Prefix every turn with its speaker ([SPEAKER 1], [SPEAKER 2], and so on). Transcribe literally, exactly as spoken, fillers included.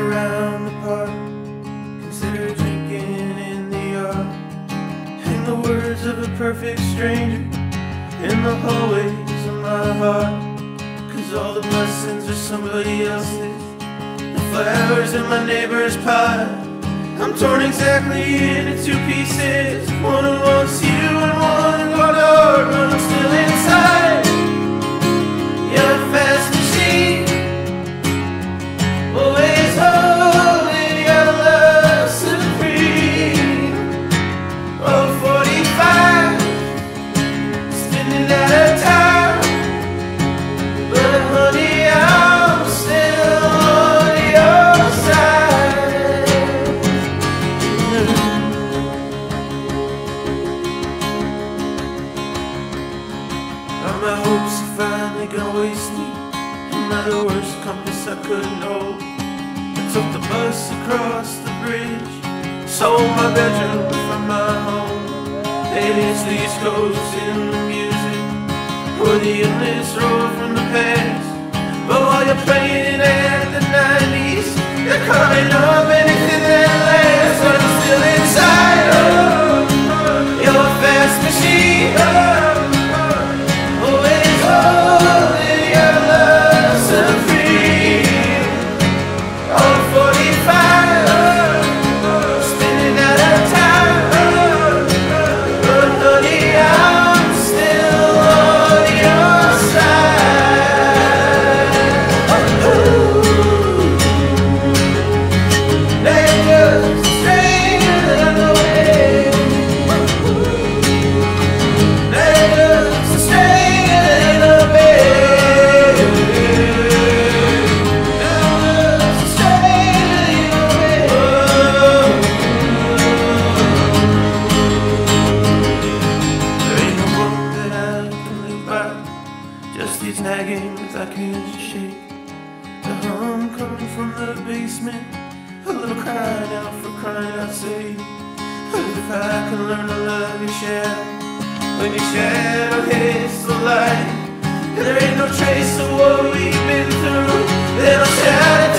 [SPEAKER 1] around the park, consider drinking in the yard. Hang the words of a perfect stranger in the hallways of my heart. Cause all the blessings are somebody else's, the flowers in my neighbor's pie. I'm torn exactly into two pieces, one who wants you and one who got hard, but I'm still inside. You're a fast machine, always holding your love supreme. Oh, forty-five, spinning out of time, but honey, I'm still on your side. Now my hopes are finally gonna waste me. Am I the worst compass I couldn't hold? I took the bus across the bridge, sold my bedroom from my home. Aliens, these ghosts in the music, or the endless road from the past. But while you're playing at the nineties, you're covering up anything that lasts. But I'm still inside. Oh, you're a fast machine, always holding your love supreme. Oh, forty-five, spinning out of time, but honey, I'm still on your side. They're just strangers in the way. They're just strangers in the bed. They're just strangers in the bed. There ain't no book that I can live by, just these nagging that I can't shake. The hum coming from the basement, a little crying out for crying out sake. If I can learn to love your shadow, when your shadow hits the light, and there ain't no trace of what we've been through, then I'll shout it